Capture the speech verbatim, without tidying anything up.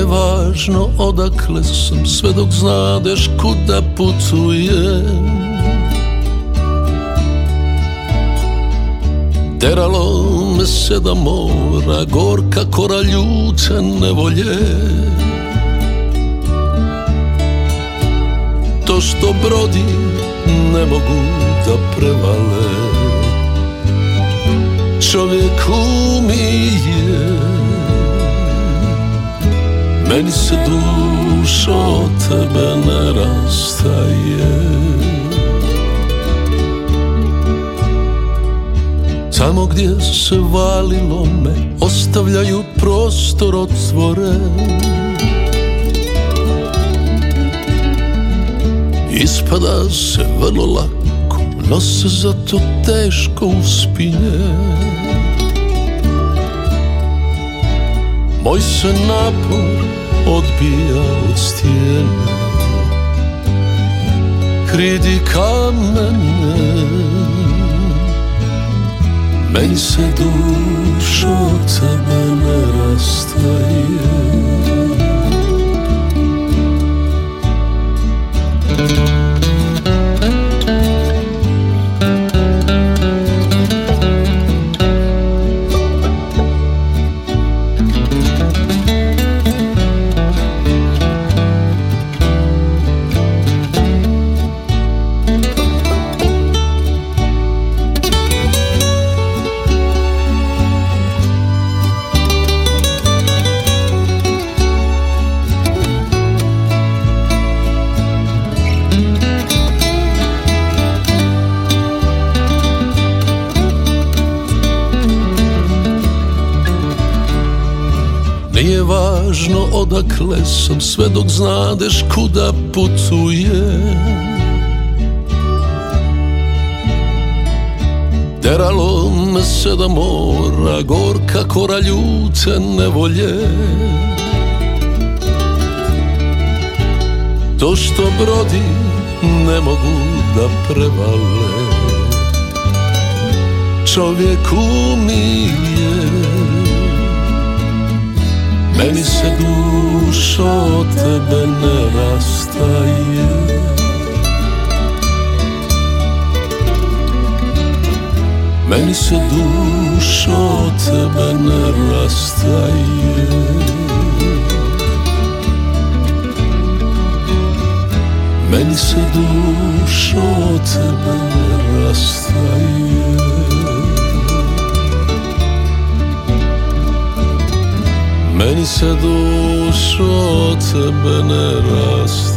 Nije važno odakle sam, sve dok znadeš kuda putujem. Teralo me sedam mora, gorka kora ljute nevolje. To što brodi ne mogu da prevale. Čovjek umije, meni se duša od tebe ne rastaje. Tamo gdje se valilo me, ostavljaju prostor otvoren. Ispada se vrlo lako, no se zato teško uspinje. Moj se napor odbija od stijene, kridi kamene. Meni se duša od tebe ne rastaje. Nije važno odakle sam, sve dok znadeš kuda putujem. Teralo me sedam mora, gorka kora ljute nevolje. To što brodi ne mogu da prevale. Čovjek umije, meni se duša od tebe ne rastaje. Meni se duša od tebe ne rastaje. Meni se duša od tebe ne rastaje. Meni se duša od tebe ne rastaje.